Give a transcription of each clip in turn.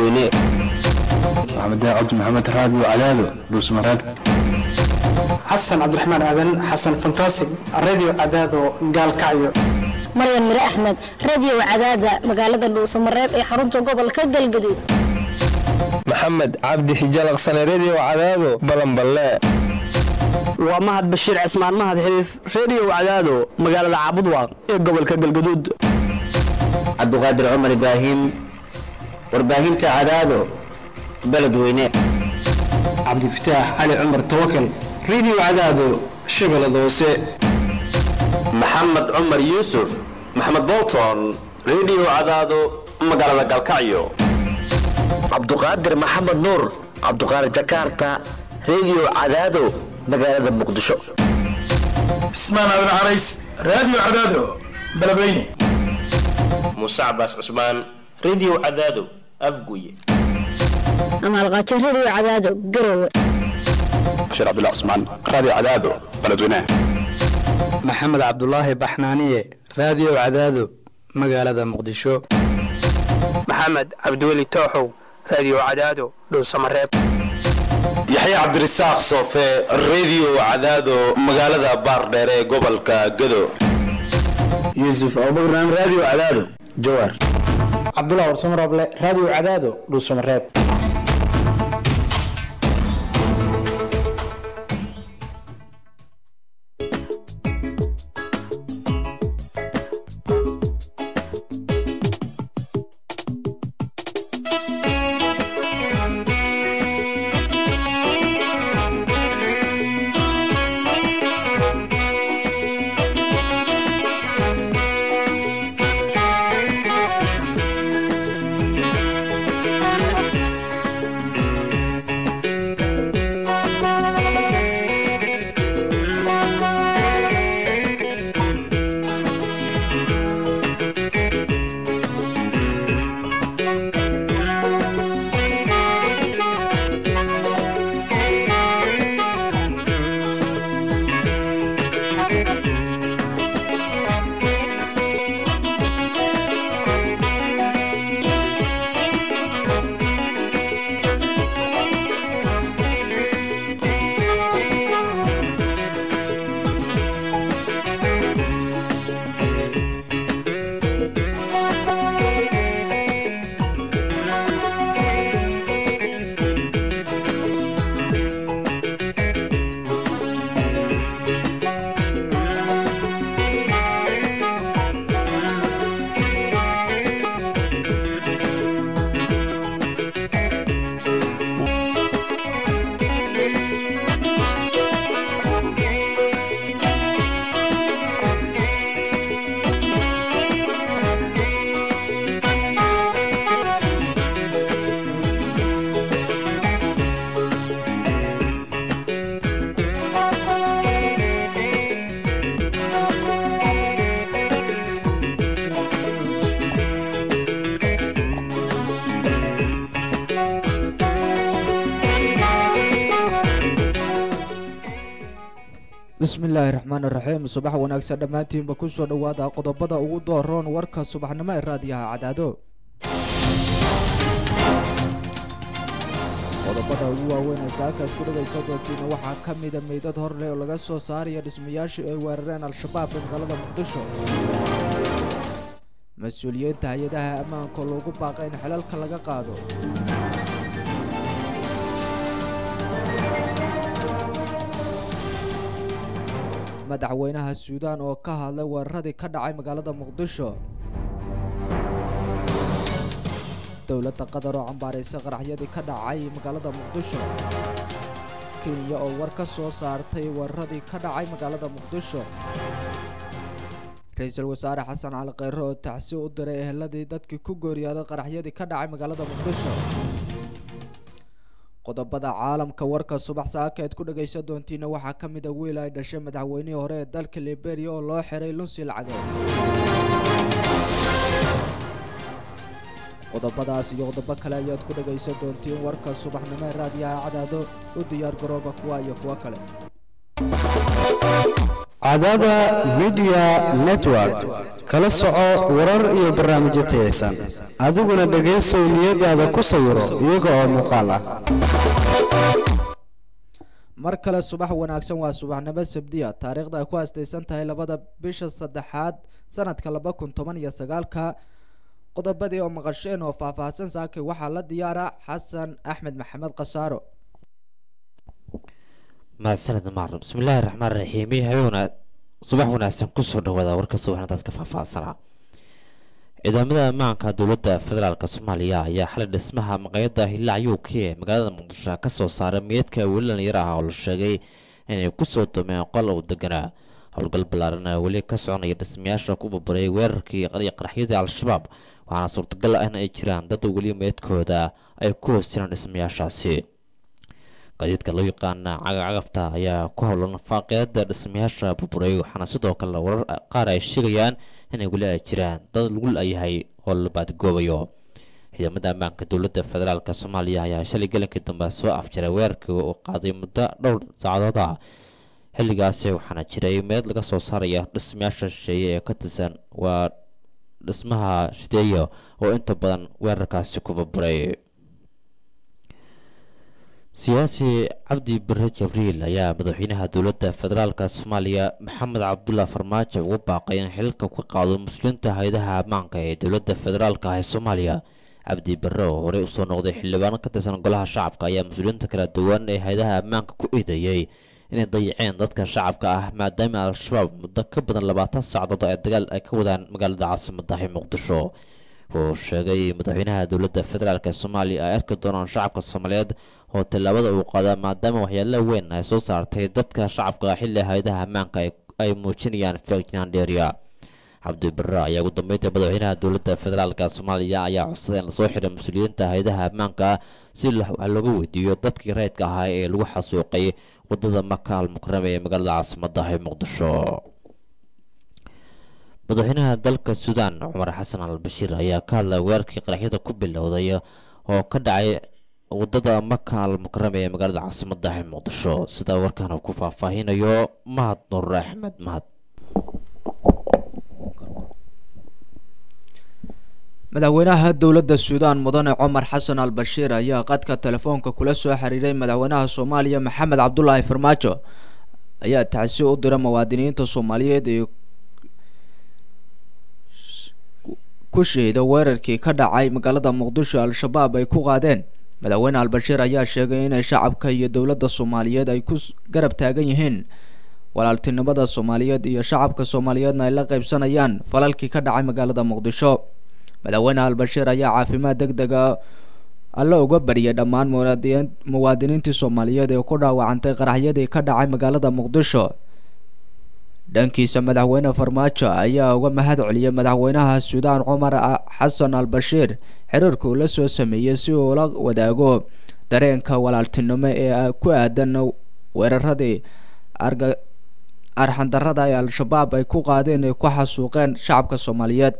beledweyne محمد عبد محمد راديو عدادو دوس مراد حسن عبد الرحمن آدن حسن فانتاسي راديو عدادو قال كعيو مريم مري أحمد راديو عدادة مقالة دوس مراد حرونتو قبل كجل جديد محمد عبد حجال قصن راديو عدادو بلن بلا ومهد بشير عثمان مهد حديث راديو عدادو مقالة عبدوا قبل كجل جديد عبد القادر عمر إبراهيم وإبراهيم تعدادو beledweyne cabdifataax cali cumar tawakal radio cadaado shabeellada hoose maxamed cumar yuusuf maxamed bolton radio cadaado magaalada galkacyo cabduqaadir maxamed nuur cabduqaadir jakarta radio cadaado magaalada muqdisho ismaan aadan carays radio cadaado beledweyne muuse cabaas cusmaan radio cadaado afguye أما الغاتشة راديو عدادو قروة بشير عبد الله عثمان راديو عدادو بلدوينه محمد عبد الله بحنانية راديو عدادو مقالة مقدشو محمد عبد الولي توحو راديو عدادو دو سمريب يحيى عبد الرزاق صوفي راديو عدادو مقالة بارديري قبل كجدو يوسف أبو بكر راديو عدادو جوار عبد الله ورسوم رابله راديو عدادو دو سمريب بسم الله الرحمن الرحيم صباح وناكسر دمانتين بكسو دوادا قضبدا ugu dooroon warka subaxnimo ee raadiyaha cadaado qodobada ugu waaweyn ee saaka ku dhageysan doontiin waxaa ka mid ah meydad hor leh oo laga soo saarayo dhismayaashii ay weerareen al-shabaab ee magaalada muqdisho mas'uuliyiinta hay'adaha ammaanka loogu baaqay in xilalka laga qaado madaxweynaha Suudaan oo ka hadlay weeraradii ka dhacay magaalada Muqdisho dawladda Qatar oo cambaaraysa qaraxyadii ka dhacay magaalada Muqdisho Kenya oo war ka soo saartay weeraradii ka dhacay magaalada Muqdisho ra'iisul wasaare Xasan Cali Khayre oo tacsi u diray eheladii dadkii ku geeriyooday qaraxyadii ka dhacay magaalada Muqdisho qodobada caalamka warka subax saaka ku dhageysan doontiina waxaa ka mid ah wiil ay dhashay madaxweynihii hore ee dalka Liberia oo loo xiray lunsi lacageed qodobadaas iyo qodobo kale ayaad ku dhageysan doontiin warka subaxnimo ee raadiyaha cadaado u diyaar garooba kuwa iyo kuwa kale عدادة ميديا نتورك kala soco warar iyo barnaamijyo tayaysan adiguna dhegaysow niyadaada ku sawiro iyaga oo muuqaal ah. mar kale subax wanaagsan waa subaxnimo sabdiya taariikhda ay ku aastaysan tahay 2 bisha 3 sanadka 2019ka qodobadii oo maqasheen oo faahfaahsan saakay waxaa la diyaara xasan axmed maxamed qasaaro. mahadsanid maarno bismillaahi raxmaani raxiim hayuna subax wanaagsan kusoo dhawaada warka subaxnadaas ka faahfaahsanaa. ciidamada ammaanka dowladda federaalk Soomaaliya ayaa xalay dhismaha maqaayadda Hillaac UK ee magaalada Muqdisho ka soo saaray meedka wiilan yar ah oo la sheegay inay ku soo tumeen qol uu deganaa. howlgal ballaaran oo weli ka soconaya dhismayaasha ku burburay weerarkii qaraxyada al-shabaab waxaana suurtagal ah in ay jiraan dad weli meedkooda ay ku hoostiraan dhismayaashaasi. qadiidka loo yaqaan cagafta ayaa ku howlan faaqeeda dhismayaasha burburay waxaana sidoo kale warar qaar ay sheegayaan inay weli ay jiraan dad lagu leeyahay oo la baadgoobayo. ciidamada ammaanka dowladda federaalk Soomaaliya ayaa shalay galankii dambe soo afjaray weerarkii oo qaaday muddo dhowr saacadood ah. xilligaasi waxaana jiray meed laga soo saaraya dhismayaasha shisheeye ee ka tirsan waa dhismaha shideeyo oo inta badan weerarkaasi ku burburay. siyaasi cabdi barre jibriil ayaa madaxweynaha dowladda federaalk Soomaaliya maxamed cabdullaahi farmaajo ugu baaqay in xilka ku qaado muslimiinta hay'adaha ammaanka ee dowladda federaalk ee Soomaaliya. cabdi barre oo horey u soo noqday xildhibaan ka tirsan golaha shacabka ayaa muslimiinta kala duwan ee hay'adaha ammaanka ku eedeeyay inay dayaceen dadka shacabka ah maadaama al-shabaab muddo ka badan 20 saacadood ay dagaal ay ka wadaan magaalada caasimadda Muqdisho. oo sheegay madaxweynaha dowladda federaalk Soomaaliya ay arki doonaan shacabka Soomaaliyeed oo tallaabada uu qaaday maadaama waxyaalo weyn ay soo saartay dadka shacabka xilli hay'adaha ammaanka ay muujinayaan feejignaan dheeriya. cabdi barre ayaa ugu dambeyntii madaxweynaha dowladda federaalk Soomaaliya ayaa codsaday in la soo xiray mas'uuliyiinta hay'adaha ammaanka si wax looga weydiiyo dadkii rayidka ahaa ee lagu xasuuqay wadada Maka al-Mukarrama ee magaalada caasimadda Muqdisho. madaxweynaha dalka Suudaan Cumar Xasan al-Bashiir ayaa ka hadlay weerarkii qaraxyada ku bilowday oo ka dhacay wadada Maka al-Mukarrama ee magaalada caasimadda Muqdisho sida warkan uu ku faahfaahinayo Mahad Nuur Axmed. Mahad. madaxweynaha dowladda Suudaan mudane Cumar Xasan al-Bashiir ayaa qadka telefoonka kula soo xiriiray madaxweynaha Soomaaliya Maxamed Cabdullaahi Farmaajo ayaa tacsi u diray muwaadiniinta Soomaaliyeed ee ku sheeday weerarkii ka dhacay magaalada Muqdisho al-shabaab ay ku qaadeen. madaxweyne al-Bashiir ayaa sheegay in shacabka iyo dowladda Soomaaliyeed ay ku garab taagan yihiin walaaltinimada Soomaaliyeed iyo shacabka Soomaaliyeedna ay la qaybsanayaan falalkii ka dhacay magaalada Muqdisho. madaxweyne al-Bashiir ayaa caafimaad degdeg ah alla uga bariyay dhammaan muwaadiniintii Soomaaliyeed ee ku dhaawacantay qaraxyadii ka dhacay magaalada Muqdisho. dhankiisa madaxweyne Farmaajo ayaa uga mahad celiyay madaxweynaha Suudaan Cumar Xasan al-Bashiir xiriirka uu la soo sameeyay si uu la wadaago dareenka walaaltinimo ee ku aadan weeraradii arxandarrada ee al-shabaab ay ku qaadeen ee ku xasuuqeen shacabka Soomaaliyeed.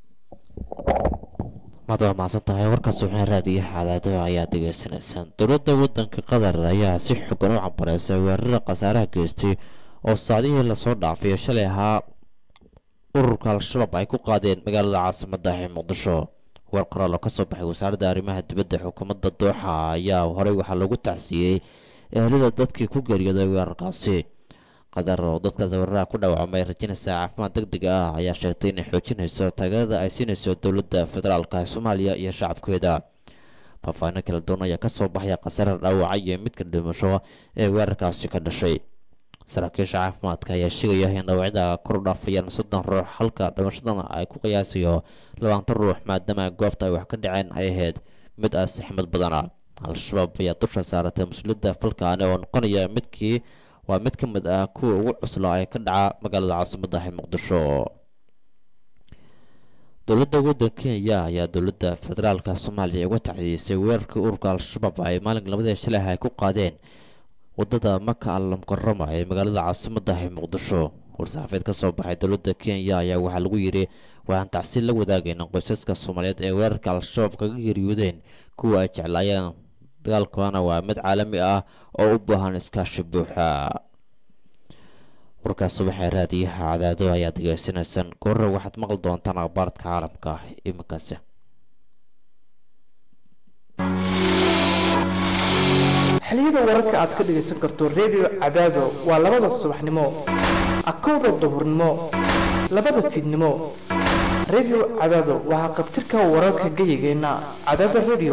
madaba maasantahay warkaas wuxuu raadiyaha cadaado ayaa degeysanaysaan. dowladda waddanka Qatar ayaa si xooggan u cambareysay weerarada khasaaraha geystay oo saacadihii lasoo dhaafay shalay ahaa ururka al-shabaab ay ku qaadeen magaalada caasimadda Muqdisho. war qoraal oo ka soo baxay wasaaradda arrimaha dibadda xukuumadda Dooxa ayaa horey waxaa lagu tacsiyey ehelada dadkii ku geeriyooday weerarkaasi. Qatar oo dadka weerarada ku dhaawacmay rajinaysa caafimaad degdeg ah ayaa sheegtay inay xoojinayso taageerada ay siinayso dowladda federaalk Soomaaliya iyo shacabkeeda. faahfaahin kala duwan ayaa ka soo baxaya khasaare dhaawacay iyo midka dhimasho ee weerarkaasi ka dhashay. saraakiisha caafimaadka ayaa sheegaya in dhaawacyada kor u dhaafayaan 30 ruux halka dhimashadana ay ku qiyaasayo 20 ruux maadaama goobta ay wax ka dhaceen ay ahayd mid aad saxmad badan ah. al-shabaab ayaa dusha saaratay mas'uuliyadda falkaani oo noqonaya mid ka mid ah kuwa ugu cuslaa ee ka dhaca magaalada caasimadda Muqdisho. dowladda waddanka Kenya ayaa dowladda federaalka Soomaaliya uga tacsiisay weerarkii ururka al-shabaab ay maalinka 2 shalay ay ku qaadeen wadada Maka al-Mukarrama ee magaalada caasimadda Muqdisho. war-saxaafadeed ka soo baxay dowladda Kenya ayaa waxaa lagu yiri waxaan tacsiin la wadaagaynaa qoysaska Soomaaliyeed ee weerarka al-shabaab kaga geeriyoodeen kuwa ay jeclaayeen dagaalkana waa mid caalami ah oo u baahan iskaashi buuxa. warkaas subaxee raadiyaha cadaado ayaa degeysanaysaan goorra waxaad maqli doontaan akhbaaradka caalamka iminkaasi xiliyada wararka aad ka dhagaysan karto redio cadaado waa 2 subaxnimo akowda duhurnimo 2 fiidnimo redio cadaado waxaa qabtirka wararka gayigeena cadaada redio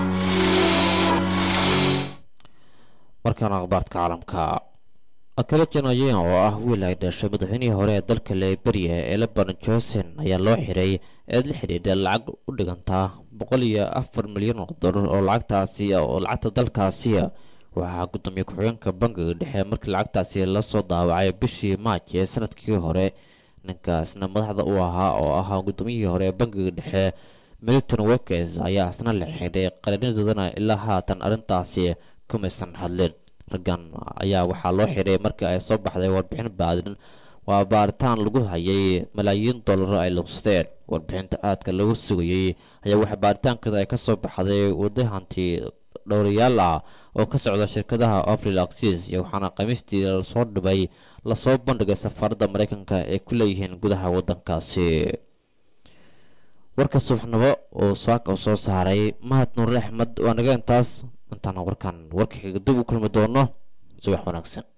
markaan akhbaarka caalamka akala janaayeen oo ah wiil ay dhashay madaxweynihii hore ee dalka Liberia ee Lebanon Johnson ayaa loo xiray eed la xiriirta lacag u dhiganta 104 milyan oo dollar oo lacagtaasi oo lacagta dalkaasi waxaa gudoomiye ku-xigeenka bangiga dhexe markii lacagtaasi la soo daawacay bishii March ee sanadkii hore ninkaasna madaxda u ahaa oo ahaa gudoomiyihii hore ee bangiga dhexe Milton Wakes ayaa asna la xiray qalinadooda ilaa haatan arintaasi kumaysan hadleen raggan ayaa waxaa loo xiray markii ay soo baxday warbixin baadin waa baaritaan lagu hayay malaayiin dollar ay luqsadeen warbixinta aadka lagu sugayay ayaa waxa baaritaankeeda ay ka soo baxday wadahanti dhowriyaal ah oo ka socda shirkadaha Afril Axis iyo waxaana qamiistii soo dhibay la soo bandhigay safaaradda Mareykanka ee ku leeyihiin gudaha wadankaasi warka subaxnimo oo saaka soo saaray Mahad Nuur Axmed waa naga intaas intaan warkan warka kaga dib u kulmi doono subax wanaagsan